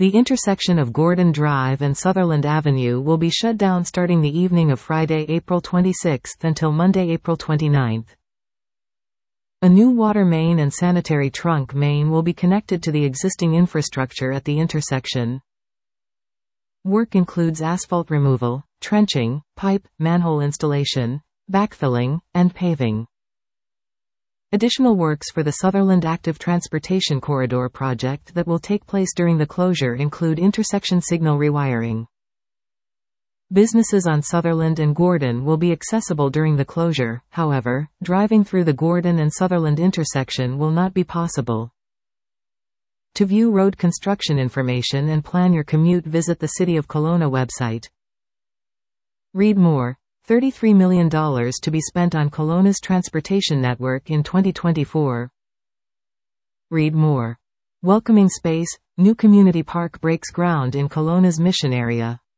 The intersection of Gordon Drive and Sutherland Avenue will be shut down starting the evening of Friday, April 26 until Monday, April 29. A new water main and sanitary trunk main will be connected to the existing infrastructure at the intersection. Work includes asphalt removal, trenching, pipe, manhole installation, backfilling, and paving. Additional works for the Sutherland Active Transportation Corridor project that will take place during the closure include intersection signal rewiring. Businesses on Sutherland and Gordon will be accessible during the closure, however, driving through the Gordon and Sutherland intersection will not be possible. To view road construction information and plan your commute, visit the City of Kelowna website. Read more. $33 million to be spent on Kelowna's transportation network in 2024. Read more. Welcoming space, new community park breaks ground in Kelowna's Mission area.